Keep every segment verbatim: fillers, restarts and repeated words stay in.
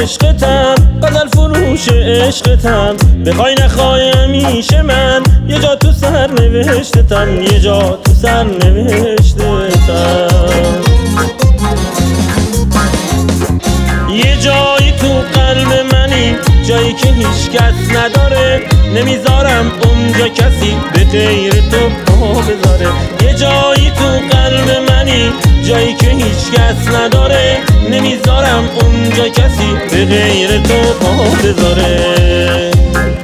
عشقتم، غزل فروش عشقتم. بخوای نخوای همیشه من یه جا تو سر نوشتتم، یه جا تو سر نوشتتم. یه جایی تو قلب منی، جایی که هیچ کس نداره، نمیذارم اونجا کسی به غیر تو پا بذاره. یه جایی تو قلب منی، جایی که هیچ کس نداره، نمیذارم اونجا کسی به غیر تو پا بذاره.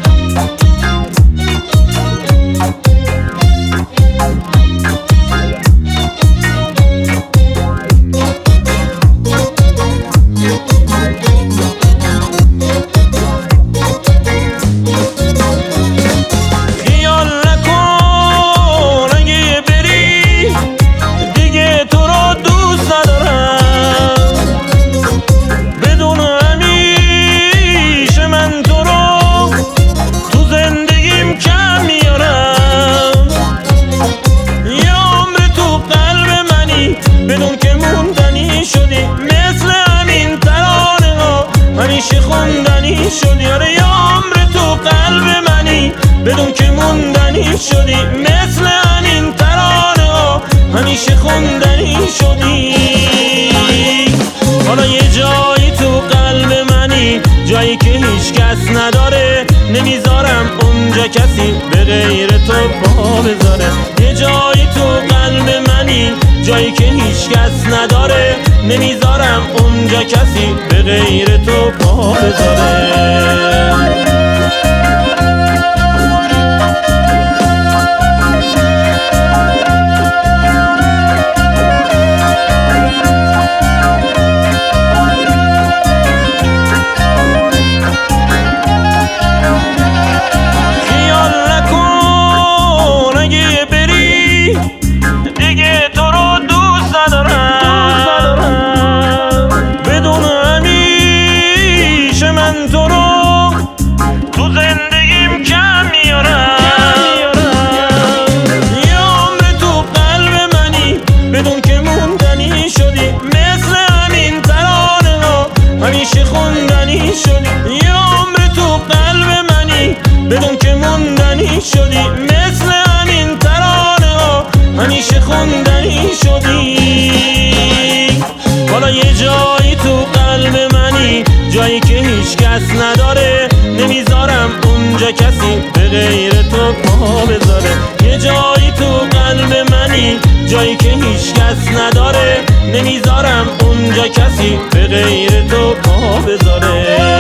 بدون که موندنی شدی مثل همین ترانه ها، همیشه خوندنی شدی. آره یه عمر تو قلب منی، بدون که موندنی شدی مثل همین ترانه ها، همیشه خوندنی شدی. حالا یه جایی تو قلب منی، جایی که هیچ کس نداره، نمیذارم اونجا کسی به غیر تو پا بذاره. یه جایی تو قلب منی، جایی که هیچ کس نداره، نمیذارم اونجا کسی به غیر تو پا بذاره. من تو رو تو زندگیم کم میارم، یه عمر تو قلب منی، بدون که موندنی شدی مثل همین ترانه ها، همیشه خوندنی شدی. یه عمر تو قلب منی، بدون که موندنی شدی مثل همین ترانه ها، همیشه خوندنی شدی. حالا یه جایی تو قلب منی، جایی که هیچ کس نداره، نمیذارم اونجا کسی به غیر تو پا بذاره. یه جایی تو قلب منی، جایی که هیچ کس نداره، نمیذارم اونجا کسی به غیر تو پا بذاره.